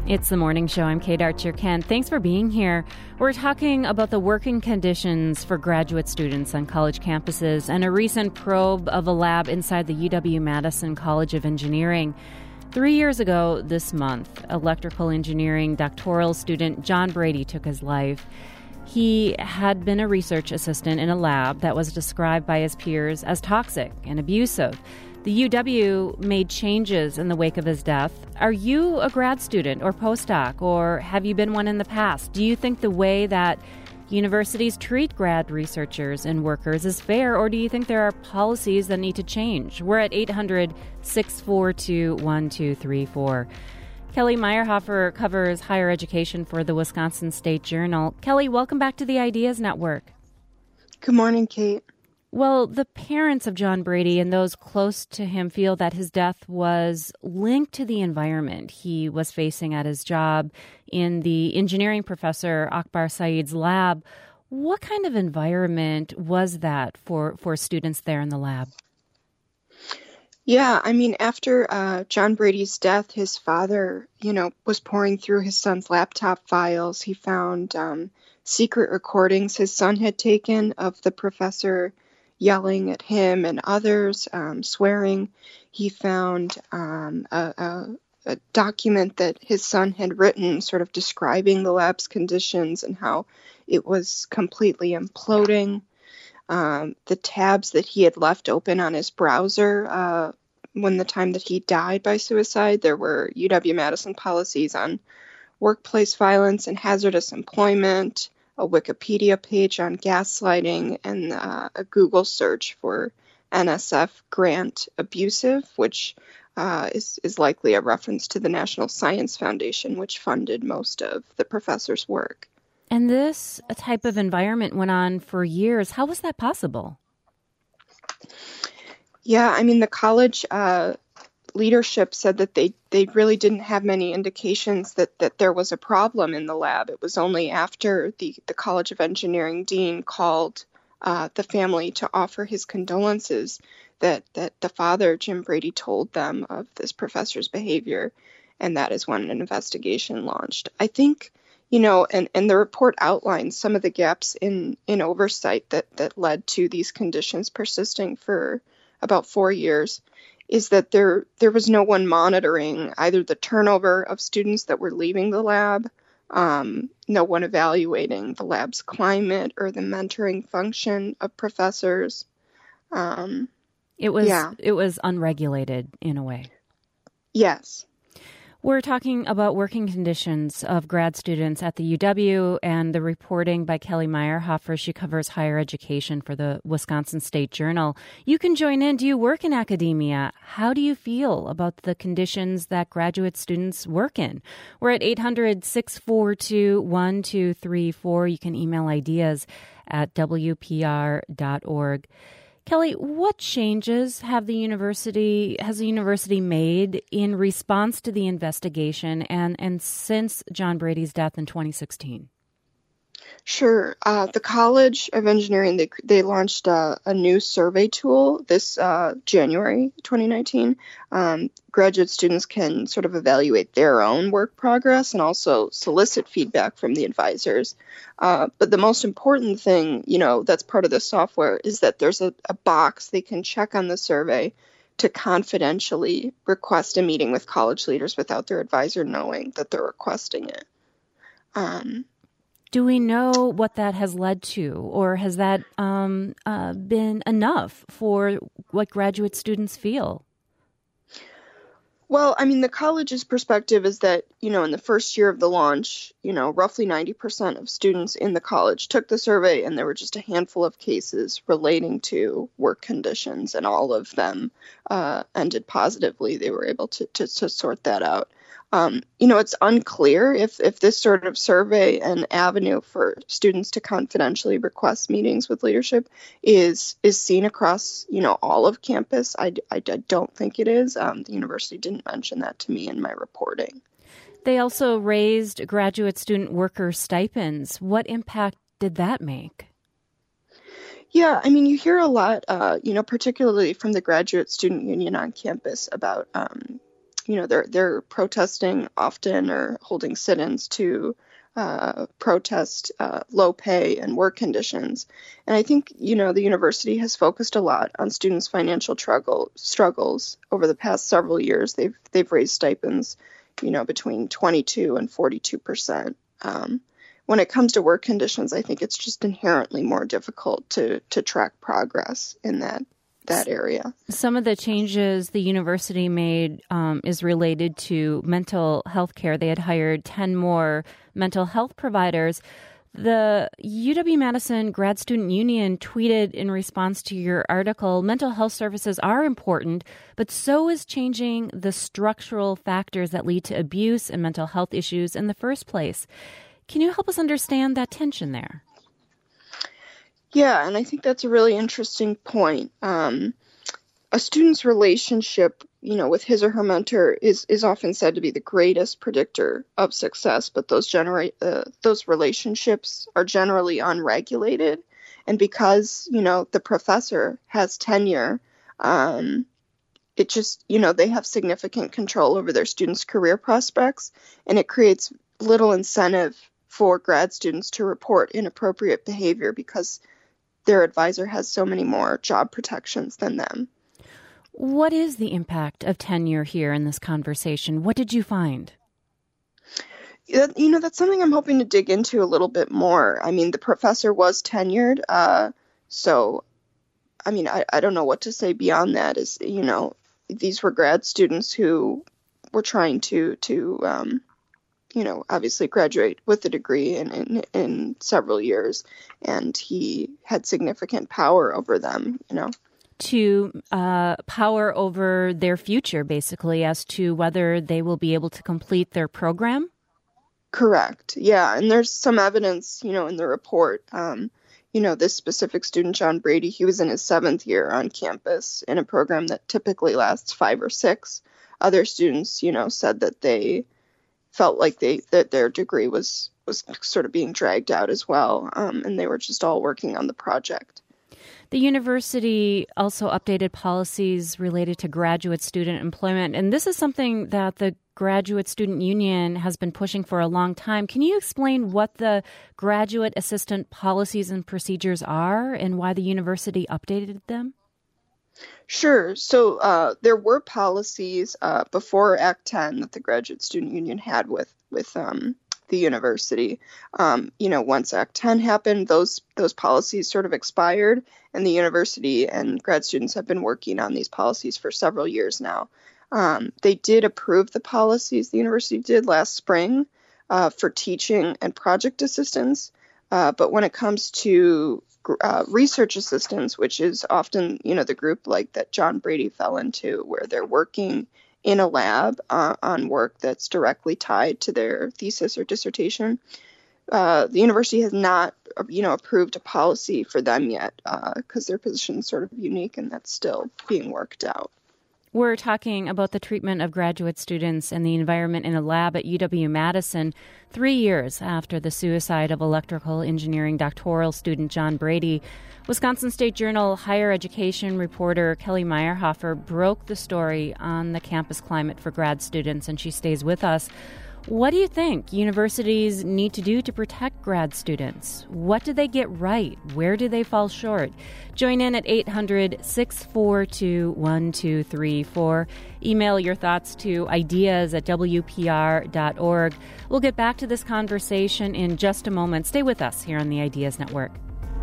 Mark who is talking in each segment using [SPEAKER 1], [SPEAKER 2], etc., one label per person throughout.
[SPEAKER 1] It's the morning show. I'm Kate Archer-Kent. Thanks for being here. We're talking about the working conditions for graduate students on college campuses and a recent probe of a lab inside the UW-Madison College of Engineering. 3 years ago this month, electrical engineering doctoral student John Brady took his life. He had been a research assistant in a lab that was described by his peers as toxic and abusive. The UW made changes in the wake of his death. Are you a grad student or postdoc, or have you been one in the past? Do you think the way that universities treat grad researchers and workers is fair, or do you think there are policies that need to change? We're at 800-642-1234. Kelly Meyerhofer covers higher education for the Wisconsin State Journal. Kelly, welcome back to the Ideas Network.
[SPEAKER 2] Good morning, Kate.
[SPEAKER 1] Well, the parents of John Brady and those close to him feel that his death was linked to the environment he was facing at his job in the engineering professor Akbar Saeed's lab. What kind of environment was that for students there in the lab?
[SPEAKER 2] Yeah, after John Brady's death, his father, was pouring through his son's laptop files. He found secret recordings his son had taken of the professor yelling at him and others, swearing. He found a document that his son had written sort of describing the lab's conditions and how it was completely imploding. The tabs that he had left open on his browser when the time that he died by suicide, there were UW-Madison policies on workplace violence and hazardous employment, a Wikipedia page on gaslighting, and a Google search for NSF grant abusive, which is likely a reference to the National Science Foundation, which funded most of the professor's work.
[SPEAKER 1] And this type of environment went on for years. How was that possible?
[SPEAKER 2] Yeah, the college leadership said that they really didn't have many indications that there was a problem in the lab. It was only after the College of Engineering dean called the family to offer his condolences that the father, Jim Brady, told them of this professor's behavior, and that is when an investigation launched. I think, and the report outlines some of the gaps in oversight that led to these conditions persisting for about 4 years. Is that there was no one monitoring either the turnover of students that were leaving the lab, no one evaluating the lab's climate or the mentoring function of professors.
[SPEAKER 1] It was unregulated in a way.
[SPEAKER 2] Yes.
[SPEAKER 1] We're talking about working conditions of grad students at the UW and the reporting by Kelly Meyerhofer. She covers higher education for the Wisconsin State Journal. You can join in. Do you work in academia? How do you feel about the conditions that graduate students work in? We're at 800-642-1234. You can email ideas at WPR.org. Kelly, what changes has the university made in response to the investigation and since John Brady's death in 2016?
[SPEAKER 2] Sure. The College of Engineering, they launched a new survey tool this January 2019. Graduate students can sort of evaluate their own work progress and also solicit feedback from the advisors. But the most important thing, that's part of the software is that there's a box they can check on the survey to confidentially request a meeting with college leaders without their advisor knowing that they're requesting it.
[SPEAKER 1] Do we know what that has led to, or has that been enough for what graduate students feel?
[SPEAKER 2] Well, the college's perspective is that, in the first year of the launch, roughly 90% of students in the college took the survey, and there were just a handful of cases relating to work conditions, and all of them ended positively. They were able to sort that out. It's unclear if this sort of survey and avenue for students to confidentially request meetings with leadership is seen across, all of campus. I don't think it is. The university didn't mention that to me in my reporting.
[SPEAKER 1] They also raised graduate student worker stipends. What impact did that make?
[SPEAKER 2] Yeah, you hear a lot, particularly from the Graduate Student Union on campus about they're protesting often or holding sit-ins to protest low pay and work conditions. And I think, the university has focused a lot on students' financial struggles over the past several years. They've raised stipends, between 22 and 42%. When it comes to work conditions, I think it's just inherently more difficult to track progress in that area.
[SPEAKER 1] Some of the changes the university made is related to mental health care. They had hired 10 more mental health providers. The UW-Madison Grad Student Union tweeted in response to your article, mental health services are important, but so is changing the structural factors that lead to abuse and mental health issues in the first place. Can you help us understand that tension there?
[SPEAKER 2] Yeah, and I think that's a really interesting point. A student's relationship, with his or her mentor is often said to be the greatest predictor of success, but those relationships are generally unregulated. And because, the professor has tenure, it just, they have significant control over their students' career prospects, and it creates little incentive for grad students to report inappropriate behavior because their advisor has so many more job protections than them.
[SPEAKER 1] What is the impact of tenure here in this conversation? What did you find?
[SPEAKER 2] That's something I'm hoping to dig into a little bit more. I mean, the professor was tenured, so, I don't know what to say beyond that. These were grad students who were trying to obviously graduate with a degree in several years, and he had significant power over them,
[SPEAKER 1] To power over their future, basically, as to whether they will be able to complete their program?
[SPEAKER 2] Correct. Yeah, and there's some evidence, in the report. This specific student, John Brady, he was in his 7th year on campus in a program that typically lasts 5 or 6. Other students, said that they felt like that their degree was sort of being dragged out as well, and they were just all working on the project.
[SPEAKER 1] The university also updated policies related to graduate student employment, and this is something that the Graduate Student Union has been pushing for a long time. Can you explain what the graduate assistant policies and procedures are and why the university updated them?
[SPEAKER 2] Sure. So there were policies before Act 10 that the Graduate Student Union had with the university. Once Act 10 happened, those policies sort of expired, and the university and grad students have been working on these policies for several years now. They did approve the policies, the university did last spring, for teaching and project assistants. But when it comes to research assistants, which is often, the group like that John Brady fell into, where they're working in a lab on work that's directly tied to their thesis or dissertation, the university has not, approved a policy for them yet, because their position is sort of unique, and that's still being worked out.
[SPEAKER 1] We're talking about the treatment of graduate students and the environment in a lab at UW-Madison 3 years after the suicide of electrical engineering doctoral student John Brady. Wisconsin State Journal higher education reporter Kelly Meyerhofer broke the story on the campus climate for grad students, and she stays with us. What do you think universities need to do to protect grad students? What do they get right? Where do they fall short? Join in at 800-642-1234. Email your thoughts to ideas@wpr.org. We'll get back to this conversation in just a moment. Stay with us here on the Ideas Network.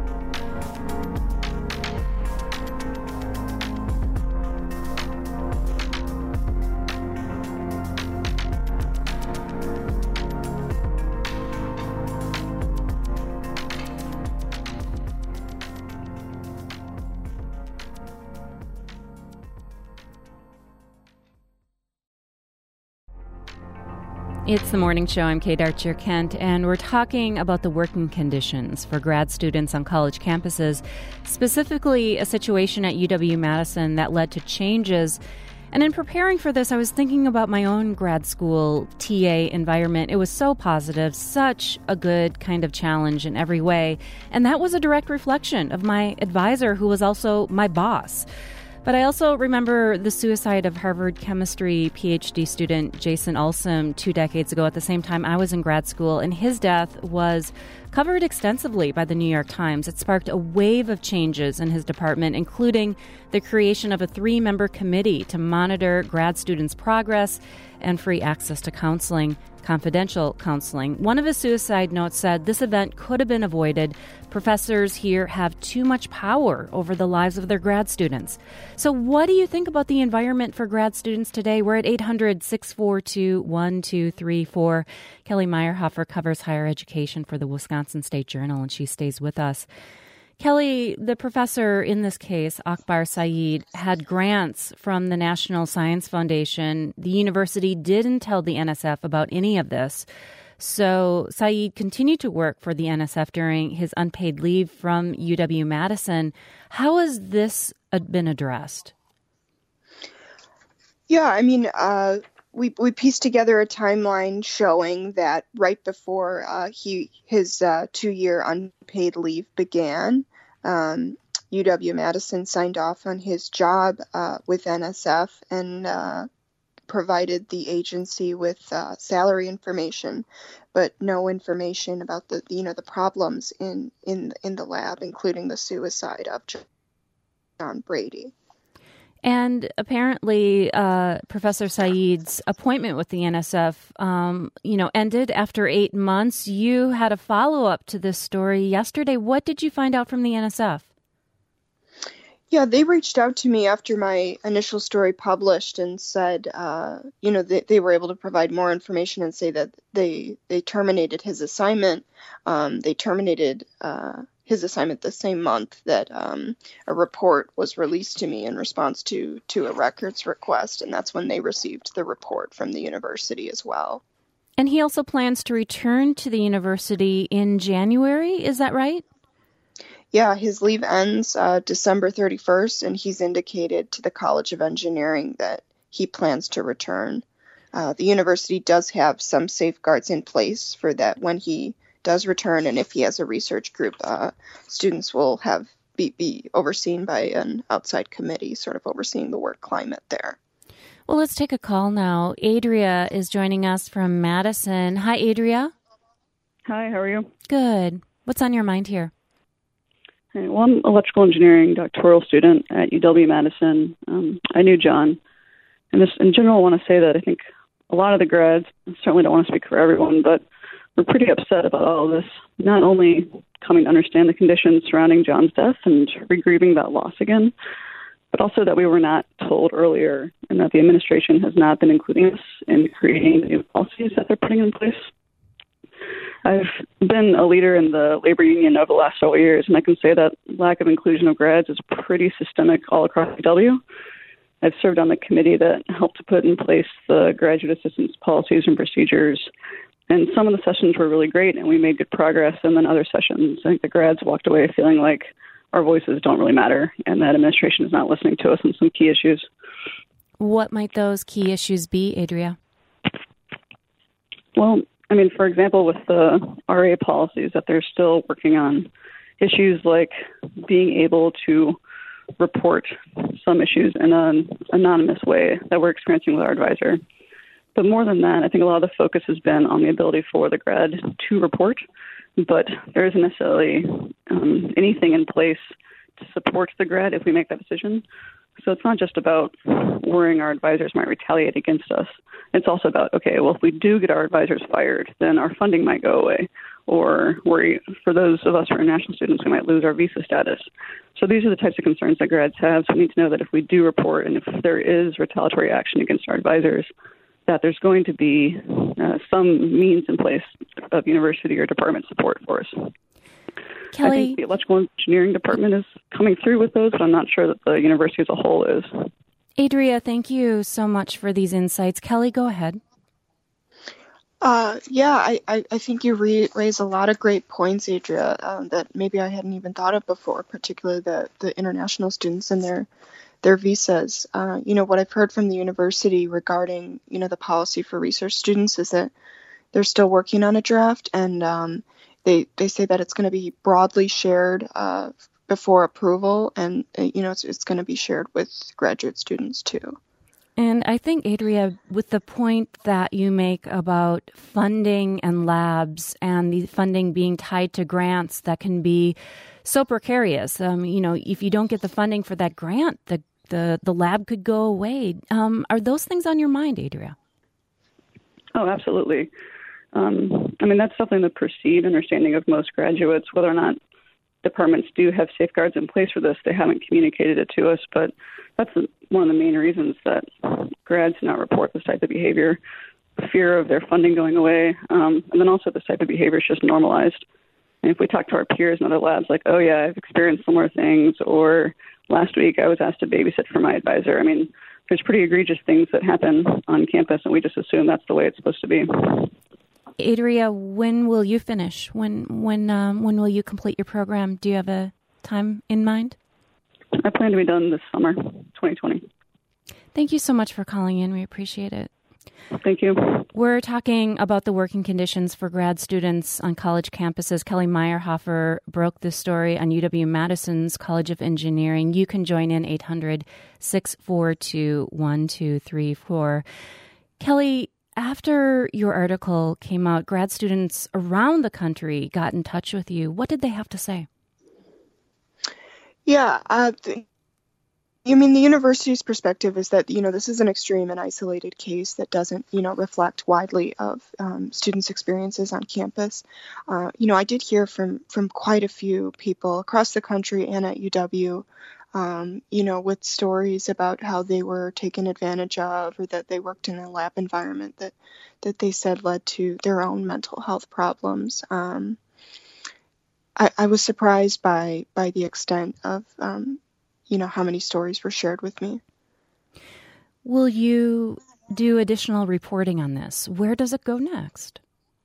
[SPEAKER 1] It's the morning show. I'm Kate Archer-Kent, and we're talking about the working conditions for grad students on college campuses, specifically a situation at UW-Madison that led to changes. And in preparing for this, I was thinking about my own grad school TA environment. It was so positive, such a good kind of challenge in every way. And that was a direct reflection of my advisor, who was also my boss. But I also remember the suicide of Harvard chemistry PhD student Jason Alsum 2 decades ago at the same time I was in grad school, and his death was covered extensively by the New York Times. It sparked a wave of changes in his department, including the creation of a 3-member committee to monitor grad students' progress and free access to counseling, confidential counseling. One of his suicide notes said, "This event could have been avoided. Professors here have too much power over the lives of their grad students." So what do you think about the environment for grad students today? We're at 800-642-1234. Kelly Meyerhofer covers higher education for the Wisconsin State Journal, and she stays with us. Kelly, the professor in this case, Akbar Saeed, had grants from the National Science Foundation. The university didn't tell the NSF about any of this. So Saeed continued to work for the NSF during his unpaid leave from UW-Madison. How has this been addressed?
[SPEAKER 2] Yeah, I mean, we pieced together a timeline showing that right before his 2-year unpaid leave began, UW-Madison signed off on his job with NSF and provided the agency with salary information, but no information about the problems in the lab, including the suicide of John Brady.
[SPEAKER 1] And apparently, Professor Saeed's appointment with the NSF, ended after 8 months. You had a follow-up to this story yesterday. What did you find out from the NSF?
[SPEAKER 2] Yeah, they reached out to me after my initial story published and said, they were able to provide more information and say that they terminated his assignment. They terminated his assignment the same month that a report was released to me in response to a records request, and that's when they received the report from the university as well.
[SPEAKER 1] And he also plans to return to the university in January, is that right?
[SPEAKER 2] Yeah, his leave ends December 31st, and he's indicated to the College of Engineering that he plans to return. The university does have some safeguards in place for that when he does return, and if he has a research group, students will be overseen by an outside committee, sort of overseeing the work climate there.
[SPEAKER 1] Well, let's take a call now. Adria is joining us from Madison. Hi, Adria.
[SPEAKER 3] Hi, how are you?
[SPEAKER 1] Good. What's on your mind here?
[SPEAKER 3] Hey, well, I'm an electrical engineering doctoral student at UW-Madison. I knew John. And just in general, I want to say that I think a lot of the grads, I certainly don't want to speak for everyone, but we're pretty upset about all of this, not only coming to understand the conditions surrounding John's death and regrieving that loss again, but also that we were not told earlier and that the administration has not been including us in creating the new policies that they're putting in place. I've been a leader in the labor union over the last several years, and I can say that lack of inclusion of grads is pretty systemic all across UW. I've served on the committee that helped to put in place the graduate assistance policies and procedures. And some of the sessions were really great, and we made good progress. And then other sessions, I think the grads walked away feeling like our voices don't really matter, and that administration is not listening to us on some key issues.
[SPEAKER 1] What might those key issues be, Adria?
[SPEAKER 3] Well, I mean, for example, with the RA policies that they're still working on, issues like being able to report some issues in an anonymous way that we're experiencing with our advisor. But more than that, I think a lot of the focus has been on the ability for the grad to report, but there isn't necessarily anything in place to support the grad if we make that decision. So it's not just about worrying our advisors might retaliate against us. It's also about, okay, well, if we do get our advisors fired, then our funding might go away. Or worry for those of us who are international students, we might lose our visa status. So these are the types of concerns that grads have. So we need to know that if we do report and if there is retaliatory action against our advisors, that there's going to be some means in place of university or department support for us.
[SPEAKER 1] Kelly,
[SPEAKER 3] I think the electrical engineering department is coming through with those, but I'm not sure that the university as a whole is.
[SPEAKER 1] Adria, thank you so much for these insights. Kelly, go ahead.
[SPEAKER 2] I think you raise a lot of great points, Adria, that maybe I hadn't even thought of before, particularly the international students and their visas. What I've heard from the university regarding, the policy for research students is that they're still working on a draft, and they say that it's going to be broadly shared before approval, and it's going to be shared with graduate students too.
[SPEAKER 1] And I think, Adria, with the point that you make about funding and labs and the funding being tied to grants that can be so precarious, if you don't get the funding for that grant, the lab could go away. Are those things on your mind, Adria?
[SPEAKER 3] Oh, absolutely. That's definitely the perceived understanding of most graduates. Whether or not departments do have safeguards in place for this, they haven't communicated it to us, but that's one of the main reasons that grads do not report this type of behavior, fear of their funding going away, and then also this type of behavior is just normalized. And if we talk to our peers in other labs, like, oh yeah, I've experienced similar things, or last week I was asked to babysit for my advisor. There's pretty egregious things that happen on campus, and we just assume that's the way it's supposed to be.
[SPEAKER 1] Adria, when will you finish? When will you complete your program? Do you have a time in mind?
[SPEAKER 3] I plan to be done this summer, 2020.
[SPEAKER 1] Thank you so much for calling in. We appreciate it.
[SPEAKER 3] Thank you.
[SPEAKER 1] We're talking about the working conditions for grad students on college campuses. Kelly Meyerhofer broke this story on UW-Madison's College of Engineering. You can join in 800-642-1234. Kelly, after your article came out, grad students around the country got in touch with you. What did they have to say?
[SPEAKER 2] Yeah, the university's perspective is that, this is an extreme and isolated case that doesn't, reflect widely of students' experiences on campus. I did hear from quite a few people across the country and at UW, with stories about how they were taken advantage of, or that they worked in a lab environment that they said led to their own mental health problems. I was surprised by the extent of, how many stories were shared with me.
[SPEAKER 1] Will you do additional reporting on this? Where does it go next?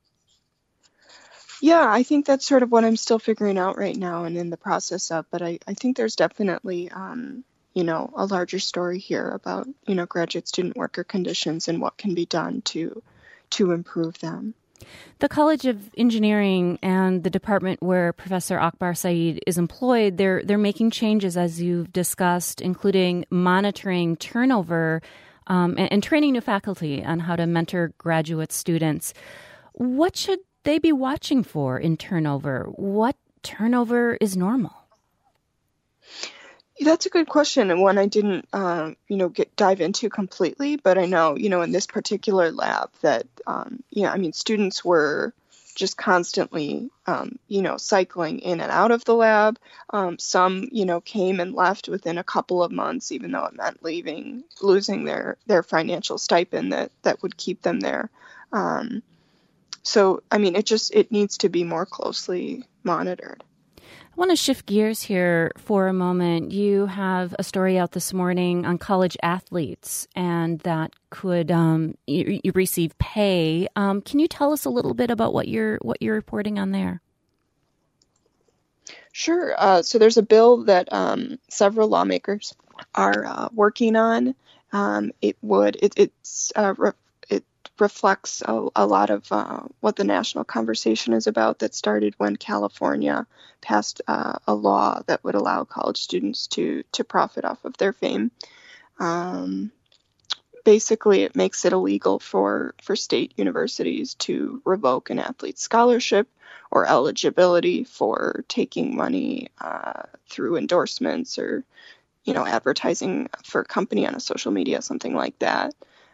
[SPEAKER 2] Yeah, I think that's sort of what I'm still figuring out right now and in the process of. But I think there's definitely, a larger story here about, graduate student worker conditions and what can be done to improve them.
[SPEAKER 1] The College of Engineering and the department where Professor Akbar Saeed is employed, they're making changes, as you've discussed, including monitoring turnover and training new faculty on how to mentor graduate students. What should they be watching for in turnover? What turnover is normal?
[SPEAKER 2] That's a good question, and one I didn't, dive into completely. But I know, in this particular lab that, students were just constantly, cycling in and out of the lab. Some, came and left within a couple of months, even though it meant losing their financial stipend that would keep them there. It needs to be more closely monitored.
[SPEAKER 1] I want to shift gears here for a moment. You have a story out this morning on college athletes and that could you receive pay. Can you tell us a little bit about what you're reporting on there?
[SPEAKER 2] Sure. So there's a bill that several lawmakers are working on. It reflects a lot of what the national conversation is about that started when California passed a law that would allow college students to profit off of their fame. Basically, it makes it illegal for state universities to revoke an athlete's scholarship or eligibility for taking money through endorsements or, advertising for a company on a social media, something like that.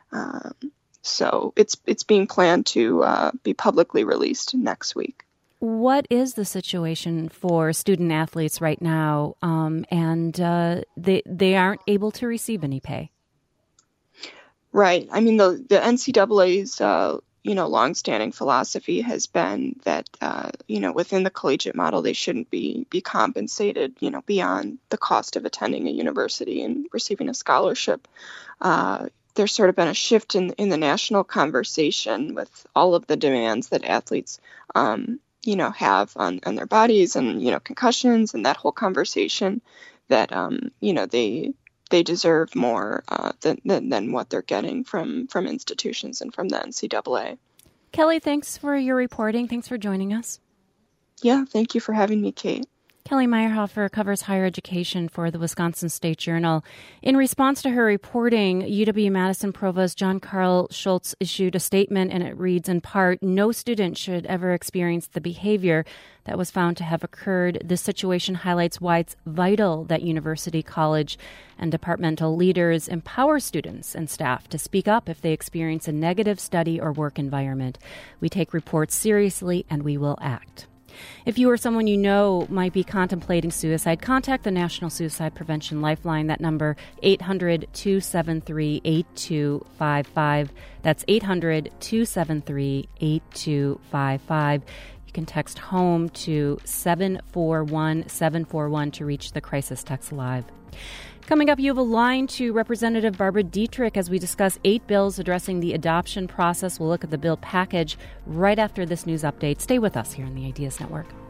[SPEAKER 2] So it's being planned to be publicly released next week.
[SPEAKER 1] What is the situation for student athletes right now, and they aren't able to receive any pay?
[SPEAKER 2] Right. The NCAA's longstanding philosophy has been that within the collegiate model they shouldn't be compensated beyond the cost of attending a university and receiving a scholarship. There's sort of been a shift in the national conversation with all of the demands that athletes, have on their bodies and, concussions and that whole conversation that, they deserve more than what they're getting from institutions and from the NCAA.
[SPEAKER 1] Kelly, thanks for your reporting. Thanks for joining us.
[SPEAKER 2] Yeah, thank you for having me, Kate.
[SPEAKER 1] Kelly Meyerhofer covers higher education for the Wisconsin State Journal. In response to her reporting, UW-Madison Provost John Carl Schultz issued a statement, and it reads in part, "No student should ever experience the behavior that was found to have occurred. This situation highlights why it's vital that university, college, and departmental leaders empower students and staff to speak up if they experience a negative study or work environment. We take reports seriously, and we will act." If you or someone you know might be contemplating suicide, contact the National Suicide Prevention Lifeline. That number, 800-273-8255. That's 800-273-8255. You can text HOME to 741-741 to reach the Crisis Text Live. Coming up, you have a line to Representative Barbara Dietrich as we discuss 8 bills addressing the adoption process. We'll look at the bill package right after this news update. Stay with us here on the Ideas Network.